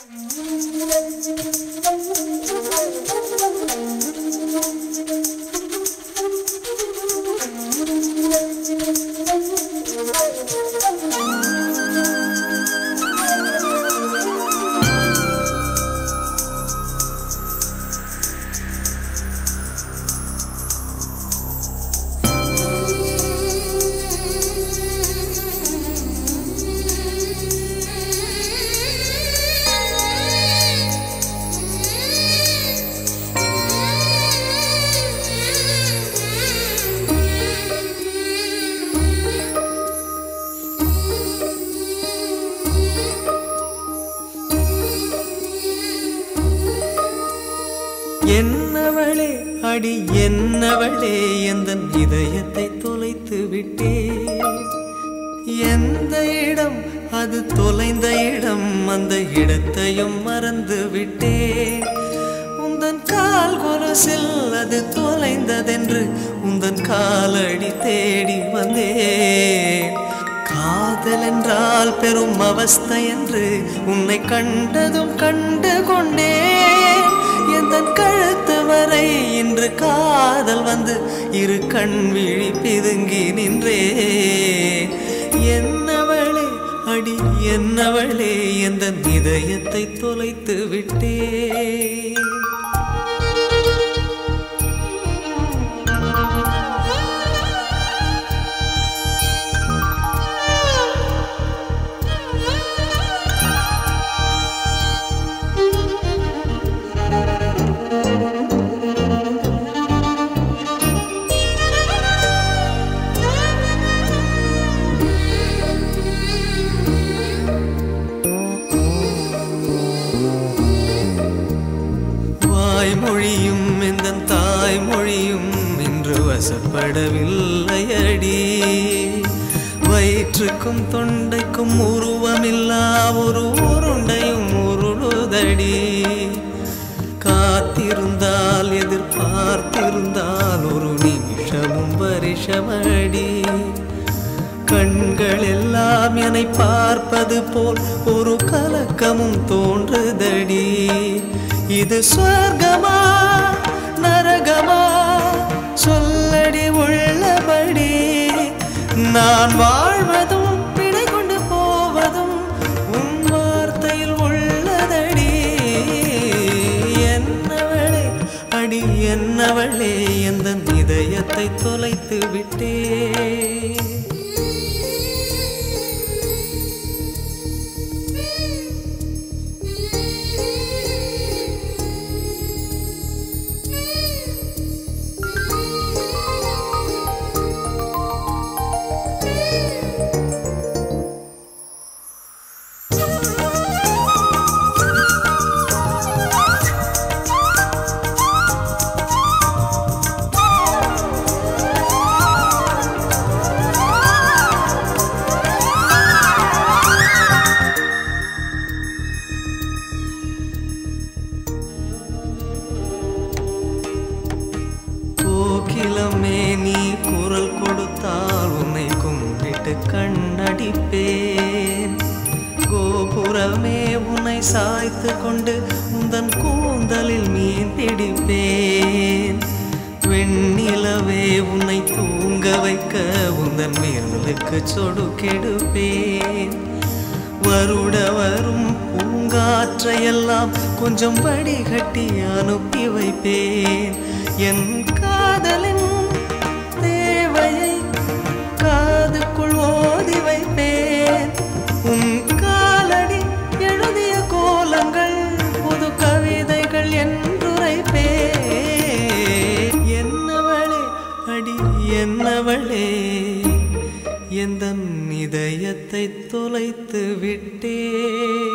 என்னவளே அடி என்னவளே எந்தன் இதயத்தை தொலைத்து விட்டே. எந்த இடம் அது தொலைந்த இடம், அந்த இடத்தையும் மறந்து விட்டே. உந்தன் கால் கொலுசில் அது தொலைந்ததென்று உந்தன் காலடி தேடி வந்தேன். காதல் என்றால் பெரும் அவஸ்தை என்று உன்னை கண்டதும் கண்டு கொண்டேன். எந்தன் கழுத்து வரை இன்று காதல் வந்து இரு கண் விழி பிதுங்கி நின்றே. என்னவளே அடி என்னவளே எந்தன் இதயத்தை தொலைத்து விட்டே. மொழியும் எந்தன் தாய்மொழியும் இன்று வசப்படவில்லையடி. வயிற்றுக்கும் தொண்டைக்கும் உருவமில்லா ஒரு உருண்டையும் உருளுதடி. காத்திருந்தால் எதிர்பார்த்திருந்தால் ஒரு நிமிஷமும் வருஷமடி. கண்கள் எல்லாம் என்னை பார்ப்பது போல் ஒரு கலக்கமும் தோன்றுதடி. இது சொர்க்கமா நரகமா சொல்லடி உள்ளபடி. நான் வாழ்வதும் விடை கொண்டு போவதும் உன் வார்த்தையில் உள்ளதடி. என்னவளே அடி என்னவளே எந்தன் இதயத்தை தொலைத்து விட்டே. கோகிலமே நீ குரல் கொடுத்தால் உன்னை கும்பிட்டு கண்ணடிப்பேன். கோபுரமே உன்னை சாய்த்து கொண்டு உந்தன் கூந்தலில் மீன் பிடிப்பேன். வெண்ணிலவே உன்னை தூங்க வைக்க உந்தன் விரலுக்கு சொடுக்கெடுப்பேன். வருட வரும் பூங்காற்றையெல்லாம் கொஞ்சம் வடிகட்டி அனுப்பி வைப்பேன். என் காதலின் தேவையை காதுக்குள் ஓதி வைப்பேன். உன் காலடி எழுதிய கோலங்கள் புது கவிதைகள் என்றுரைப்பேன். என்னவளே அடி என்னவளே எந்தன் இதயத்தை தொலைத்து விட்டே.